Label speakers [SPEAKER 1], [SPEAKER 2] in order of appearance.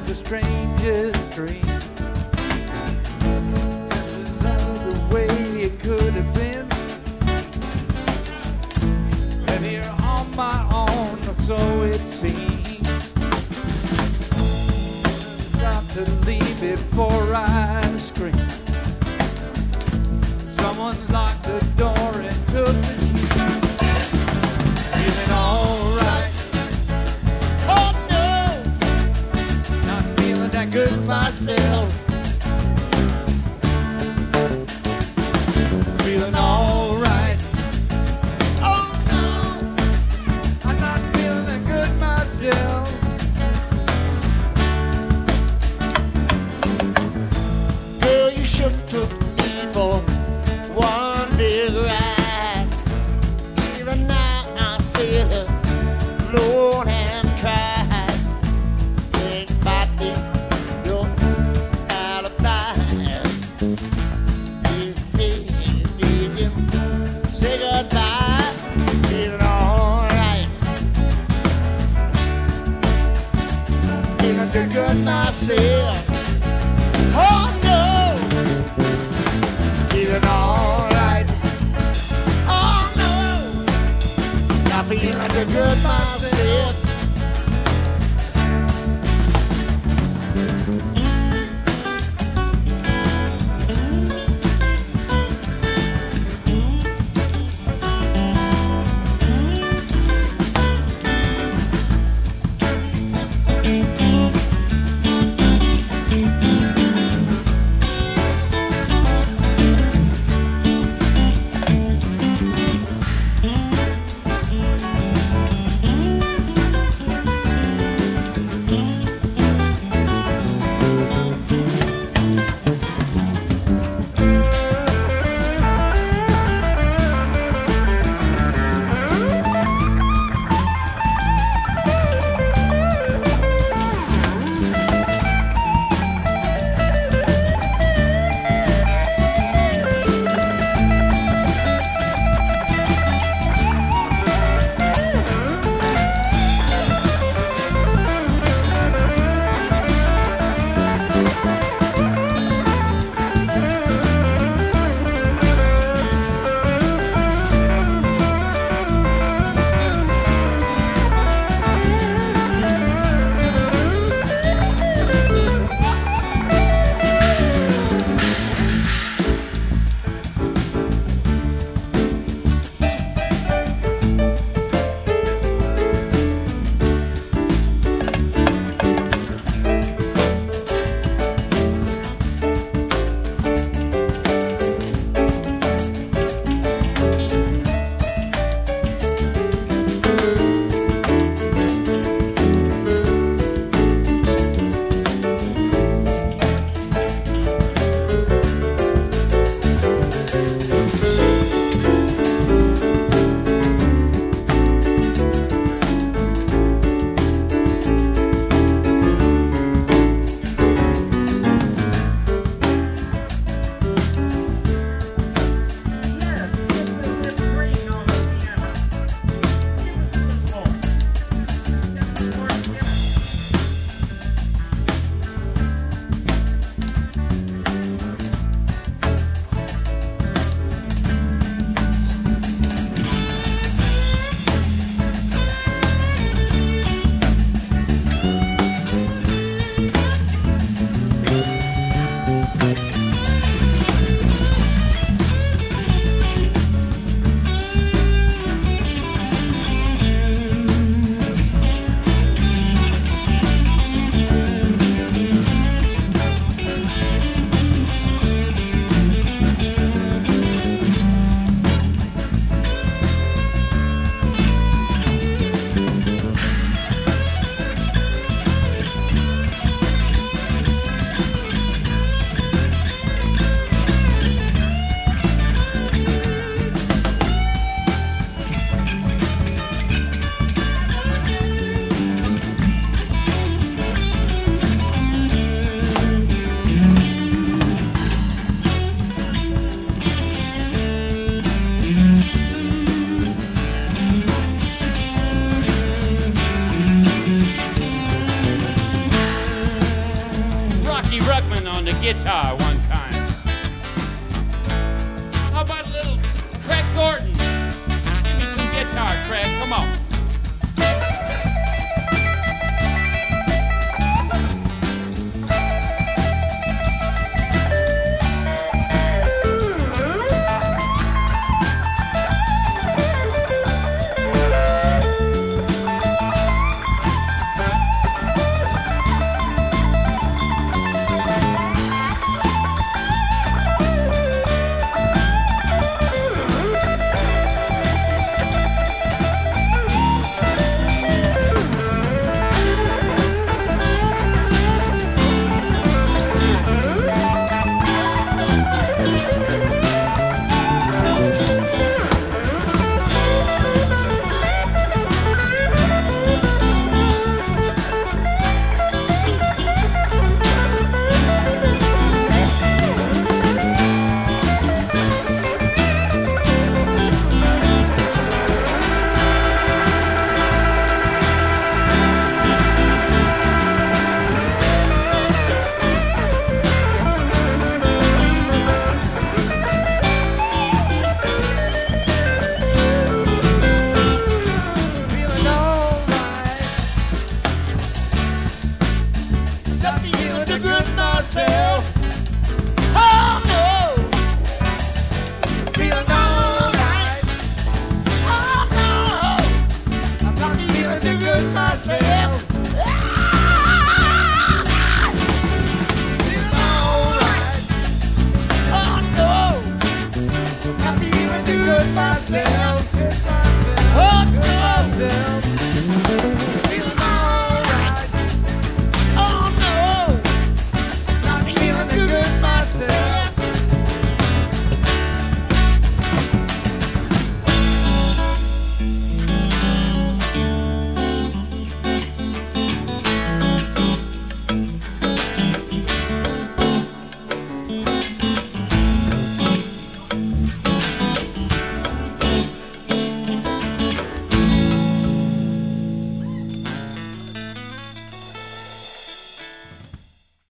[SPEAKER 1] the strangest dream. There's no other way it could have been. And here on my own, so it seems. Got to leave before I scream. Someone locked the door and took the key. Feeling alright. Oh no! Not feeling that good myself. Feeling alright. Oh no! I'm not feeling that good myself. Girl, you should have took me for one big ride. Even now I sit alone and cry. Think about the your alibi. Did you say goodbye? Feeling alright. Feeling too good myself. Oh no! Feeling alright. Oh no! Not feeling too good myself.
[SPEAKER 2] guitar one time. How about a little Craig Gordon? Give me some guitar, Craig. Come on.
[SPEAKER 1] Feeling alright.
[SPEAKER 2] Got the group myself.